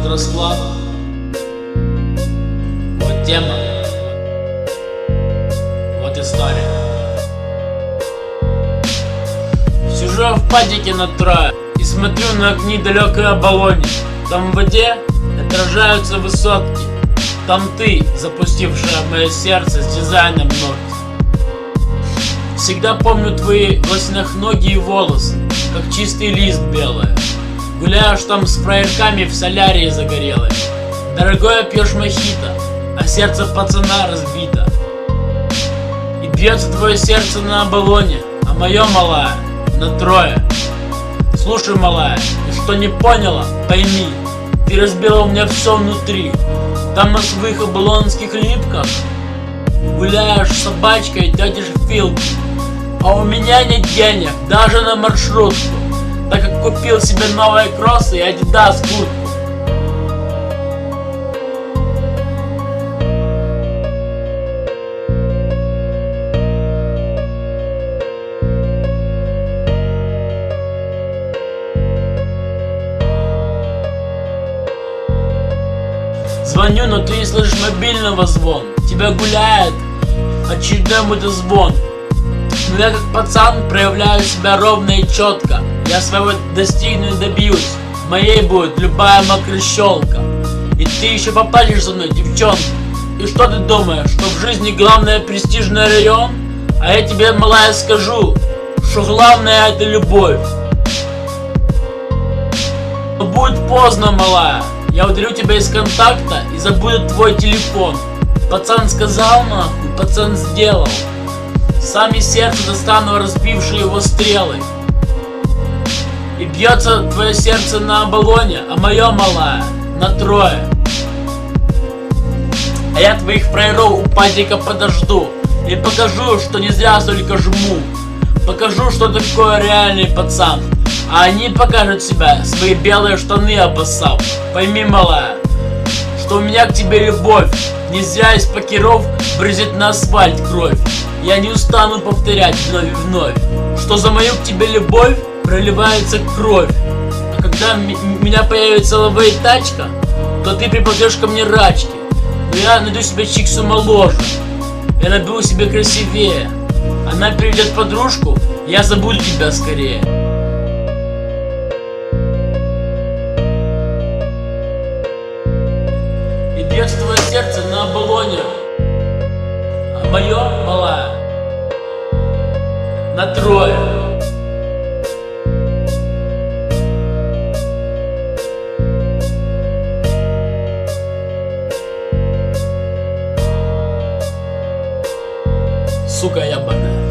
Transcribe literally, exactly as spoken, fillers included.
вот расклад, вот тема, вот история. Сижу я в падике на трое и смотрю на окни далекой оболони. Там в воде отражаются высотки. Там ты, запустившая мое сердце с дизайном ногти. Всегда помню твои ноги и волосы, как чистый лист белый. Гуляешь там с фраерками в солярии загорелой. Дорогое, пьешь мохито, а сердце пацана разбито. И бьется твое сердце на оболоне, а мое, малая, на трое. Слушай, малая, ты что не поняла, пойми, ты разбила у меня все внутри. Там на своих оболонских липках гуляешь с собачкой, дядя Филки. А у меня нет денег даже на маршрутку, так как купил себе новые кроссы и Adidas куртку. Звоню, но ты не слышишь мобильного звон. Тебя гуляет очередной мудозвон. Но я как пацан проявляю себя ровно и четко. Я своего достигну и добьюсь. Моей будет любая мокрощелка. И ты еще поплачешь со мной, девчонка. И что ты думаешь, что в жизни главное престижный район? А я тебе, малая, скажу, что главное это любовь. Но будет поздно, малая. Я удалю тебя из контакта и забуду твой телефон. Пацан сказал нахуй, пацан сделал. Сам из сердца достану разбившие его стрелы. И бьется твое сердце на оболоне, а мое, малая, на трое. А я твоих фраеров у падика подожду и покажу, что не зря столько жму. Покажу, что такое реальный пацан. А они покажут себя, свои белые штаны обоссав. Пойми, малая, что у меня к тебе любовь. Не зря из покеров брызет на асфальт кровь. Я не устану повторять вновь и вновь, что за мою к тебе любовь проливается кровь. А когда у меня появится лавей тачка, то ты приползешь ко мне рачки. Но я найду себе чиксу моложе, я наберу себе красивее. Она приведет подружку, я забуду тебя скорее. И бьется твое сердце на оболоне, а мое, малая, на трое. Сука ебаная.